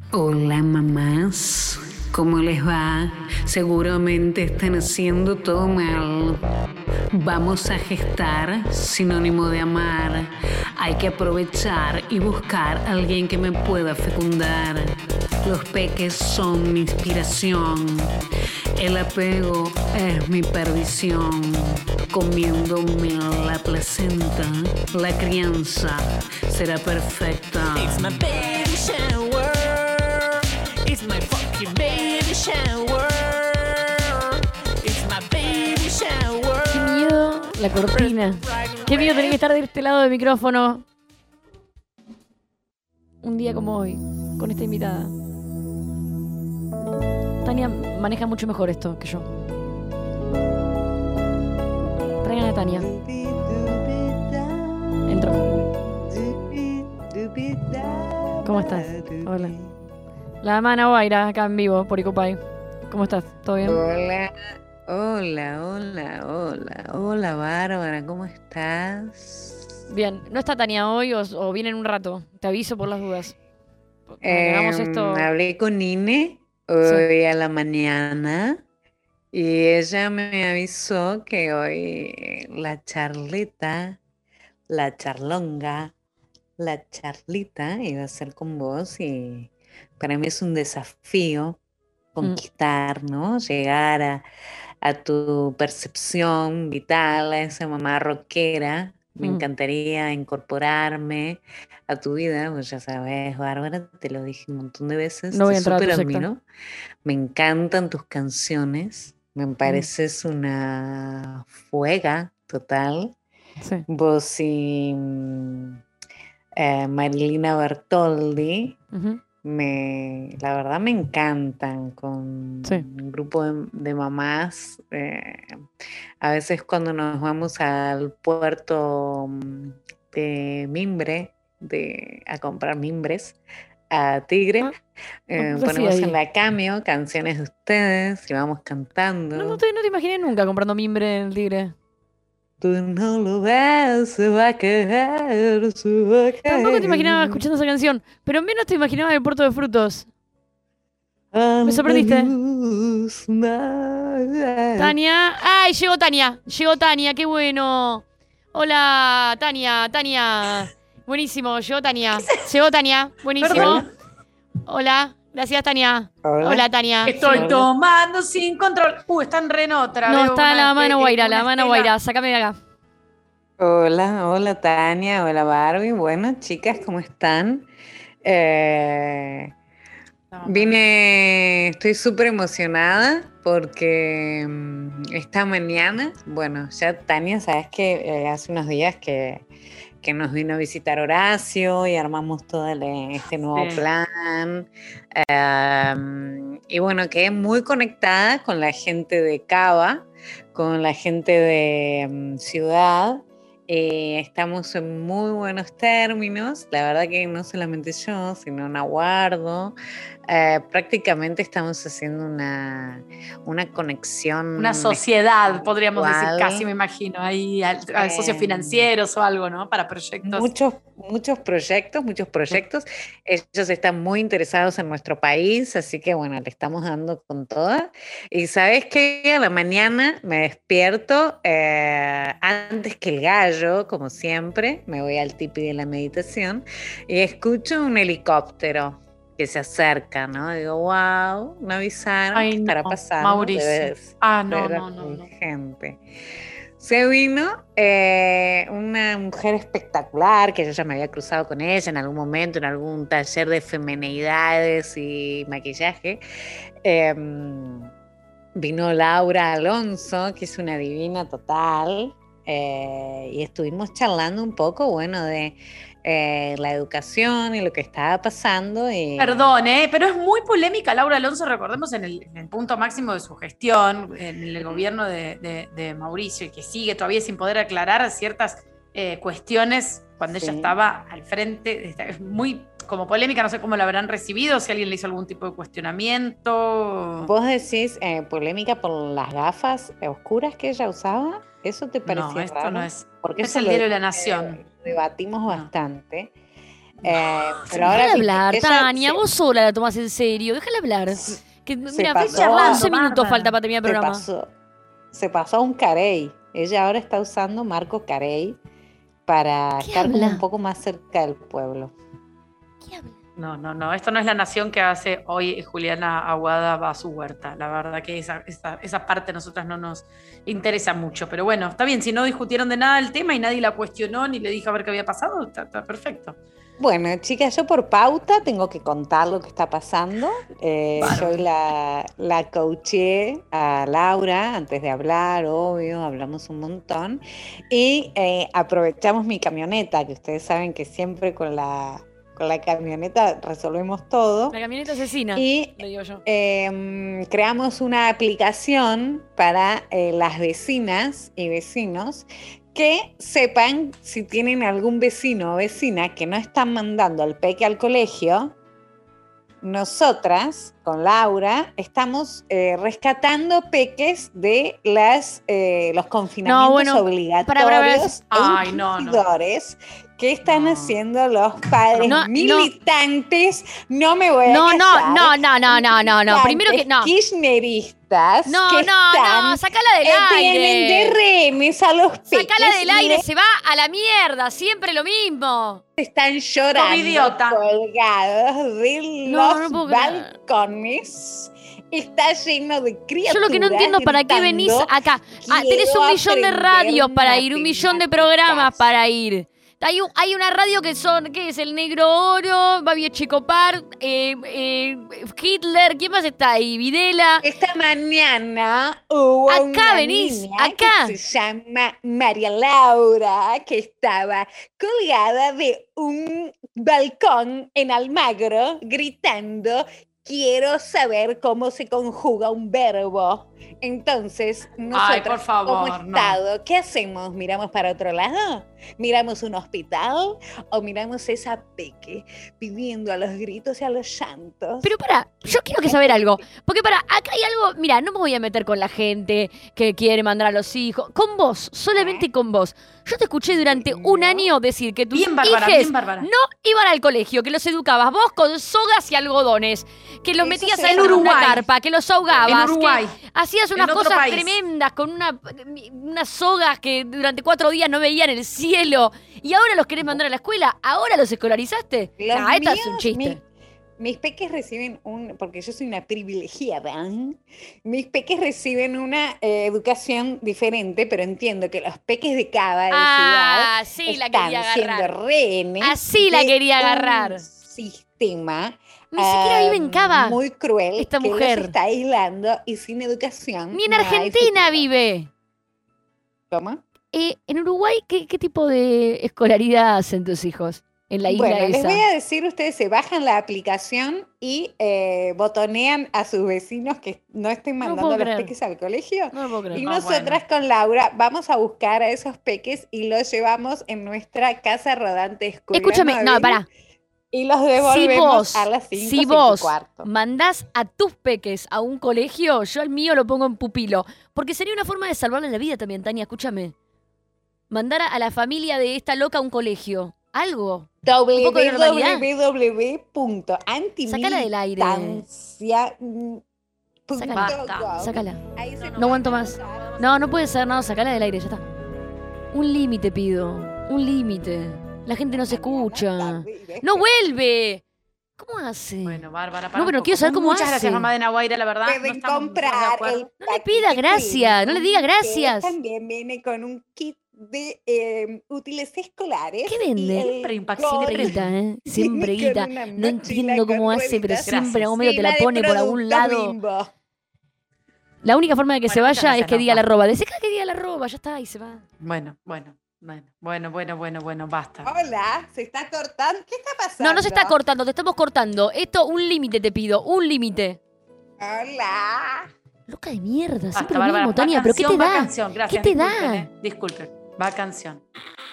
Hola mamás, ¿cómo les va? Seguramente están haciendo todo mal. Vamos a gestar, sinónimo de amar. Hay que aprovechar y buscar a alguien que me pueda fecundar. Los peques son mi inspiración. El apego es mi perdición. Comiéndome la placenta, la crianza será perfecta. It's my baby shower. It's my fucking baby shower. It's my baby shower. Qué miedo la cortina. Qué miedo tener que estar de este lado del micrófono. Un día como hoy, con esta invitada. Tania maneja mucho mejor esto que yo. Traigan a Tania. Entró. ¿Cómo estás? Hola. La Amana Guaira, acá en vivo, por Icupay. ¿Cómo estás? ¿Todo bien? Hola, Bárbara, ¿cómo estás? Bien. ¿No está Tania hoy o viene en un rato? Te aviso por las dudas. Para que hagamos esto. Hablé con Nine Sí. hoy a la mañana y ella me avisó que hoy la charlita, la charlonga, la charlita iba a ser con vos y para mí es un desafío conquistar, ¿no? Llegar a tu percepción vital, a esa mamá rockera. Me encantaría incorporarme a tu vida, pues ya sabes, Bárbara, te lo dije un montón de veces, No voy a te entrar a tu súper secta. admiro, me encantan tus canciones, me pareces una fuega total. Sí. Vos y Marilina Bertoldi, Ujú. la verdad me encantan con Sí. un grupo de mamás. A veces cuando nos vamos al puerto de Mimbre, a comprar mimbres a Tigre, Ah, ¿qué hacía ponemos ahí? en la cameo canciones de ustedes y vamos cantando. No te imaginé nunca comprando mimbre en el Tigre. Tú no lo ves, se va a caer, se va a caer. Tampoco te imaginaba escuchando esa canción, pero menos te imaginaba el Puerto de Frutos. Me sorprendiste. Tania. ¡Ay, llegó Tania! Llegó Tania, qué bueno. Hola, Tania. Buenísimo, llegó Tania. Llegó Tania, buenísimo. Perdón. Hola, gracias Tania. Hola. Tania. Estoy Hola. tomando sin control. Están re en otra. No, veo está la mano Guaira, una la mano estela. Guaira. Sácame de acá. Hola Tania, hola Barbie. Bueno, chicas, ¿cómo están? Estoy súper emocionada porque esta mañana, bueno, ya Tania, sabes que hace unos días que nos vino a visitar Horacio y armamos todo este nuevo Sí. plan. Y bueno, quedé muy conectada con la gente de Cava, con la gente de Ciudad. Estamos en muy buenos términos. La verdad que no solamente yo, sino Naguardo. Prácticamente estamos haciendo una conexión. Una sociedad, podríamos decir, virtual. casi me imagino, ahí a socios financieros o algo, ¿no? Para proyectos. Muchos proyectos. Ellos están muy interesados en nuestro país, así que bueno, le estamos dando con toda. Y sabes que a la mañana me despierto antes que el gallo, como siempre, me voy al tipi de la meditación y escucho un helicóptero que se acerca, ¿no? Digo, wow, no avisaron Ay, que estará no, pasando. Mauricio. No. Gente. Se vino una mujer espectacular, que yo ya me había cruzado con ella en algún momento, en algún taller de feminidades y maquillaje. Vino Laura Alonso, que es una divina total, y estuvimos charlando un poco, bueno, de la educación y lo que estaba pasando. Perdón, pero es muy polémica Laura Alonso, recordemos en el punto máximo de su gestión, en el gobierno de Mauricio, y que sigue todavía sin poder aclarar ciertas cuestiones cuando ella estaba al frente. Es muy como polémica, no sé cómo la habrán recibido, si alguien le hizo algún tipo de cuestionamiento. ¿Vos decís polémica por las gafas oscuras que ella usaba? ¿Eso te parecía No, esto raro? no es. Porque Es eso el lo diario de la Nación. debatimos bastante. Pero ahora Déjala hablar, ella Tania, vos sola la tomás en serio. Déjala hablar. Que, mira, pasó. 11 minutos Bárbara. falta para terminar el programa. se pasó a un carey. Ella ahora está usando marco carey para ¿Qué estar como habla? un poco más cerca del pueblo. ¿Qué habla? No, esto no es La Nación que hace hoy Juliana Aguada va a su huerta. La verdad que esa parte a nosotras no nos interesa mucho. Pero bueno, está bien, si no discutieron de nada el tema y nadie la cuestionó ni le dijo a ver qué había pasado, está perfecto. Bueno, chicas, yo por pauta tengo que contar lo que está pasando. Yo la coaché a Laura antes de hablar, obvio, hablamos un montón. Y aprovechamos mi camioneta, que ustedes saben que siempre con la camioneta resolvemos todo. La camioneta asesina, Y le digo yo. creamos una aplicación para las vecinas y vecinos que sepan si tienen algún vecino o vecina que no están mandando al peque al colegio. Nosotras, con Laura, estamos rescatando peques de los confinamientos obligatorios Ay, no. que están haciendo los padres No, militantes. No me voy a casar. No. Primero que no. Kirchneristas No, que están, sacala del tienen de aire. remes a los peques. Sacala del aire, y se va a la mierda, siempre lo mismo. están llorando idiota. colgados de No los puedo creer. balcones. Está lleno de criaturas. Yo lo que no entiendo es para qué venís acá. Tenés 1 millón de radios para ir, 1 millón de programas para ir. Hay una radio que son, ¿qué es? El Negro Oro, Babi Chicopar, Hitler, ¿quién más está ahí? Videla. Esta mañana hubo Acá una venís, niña acá. que se llama María Laura, que estaba colgada de un balcón en Almagro, gritando: quiero saber cómo se conjuga un verbo. Entonces, nosotros por favor, como Estado, ¿qué hacemos? ¿Miramos para otro lado? ¿Miramos un hospital? ¿O miramos esa peque pidiendo a los gritos y a los llantos? Pero yo quiero saber algo. Porque acá hay algo, mira, no me voy a meter con la gente que quiere mandar a los hijos. Con vos, solamente con vos. Yo te escuché durante un año decir que tus Bien, Bárbara, hijes bien, Bárbara. no iban al colegio, que los educabas vos con sogas y algodones, que los Eso metías se en hace en una Uruguay. carpa, que los ahogabas, En Uruguay. que hacías unas En otro cosas país. tremendas con unas sogas que durante 4 días no veían el cielo. Y ahora los querés mandar a la escuela. ¿Ahora los escolarizaste? Los Nah, esto es míos, un chiste. Mis peques reciben porque yo soy una privilegiada, mis peques reciben una educación diferente, pero entiendo que los peques de cada ciudad Sí, la están quería siendo agarrar. rehenes Así la de quería agarrar. un sistema Ni siquiera vive en Cava. muy cruel esta que mujer. los está aislando y sin educación. Ni en no hay Argentina futuro. vive. ¿Cómo? En Uruguay, ¿qué tipo de escolaridad hacen tus hijos? En la isla Bueno, les esa. voy a decir, ustedes se bajan la aplicación y botonean a sus vecinos que no estén No mandando puedo a los creer. peques al colegio. No lo puedo creer. Y No, nosotras con Laura vamos a buscar a esos peques y los llevamos en nuestra casa rodante School Escúchame, no, Móvil pará. y los devolvemos Si a las 5, si 5 y vos cuarto. mandás a tus peques a un colegio, yo al mío lo pongo en pupilo. Porque sería una forma de salvarle la vida también, Tania, escúchame. Mandar a la familia de esta loca a un colegio. Algo. Un poco de normalidad. Sácala del aire. Basta. Sácala. No aguanto más. No puede ser, no, sacala del aire, ya está. Un límite pido. Un límite. La gente no se escucha. ¡No vuelve! ¿Cómo hace? Bueno, Bárbara, No, pero quiero saber cómo Muchas hace. gracias, mamá de Nahuaira, la verdad. Pueden no estamos comprar de acuerdo. el No le pida gracias, no le diga gracias. que también viene con un kit de útiles escolares. ¿Qué vende? y el Siempre impacta, gol Siempre guita, ¿eh? Siempre viene guita. con una No mochila entiendo cómo con hace, pero rueditas siempre en algún Gracias. momento te la llena de pone por algún productos lado. Bimbo. La única forma de que se Bueno, vaya muchas es que gracias, diga la no. arroba. Decí que diga la arroba, ya está, y se va. Bueno, basta. Hola, se está cortando. ¿Qué está pasando? No se está cortando, te estamos cortando. Esto, un límite te pido, un límite. Hola. Loca de mierda, Basta, siempre lo Bárbara. mismo, Tania, Va pero ¿qué te canción, va da? canción. Gracias, ¿Qué te disculpen, da? Disculpen, va canción.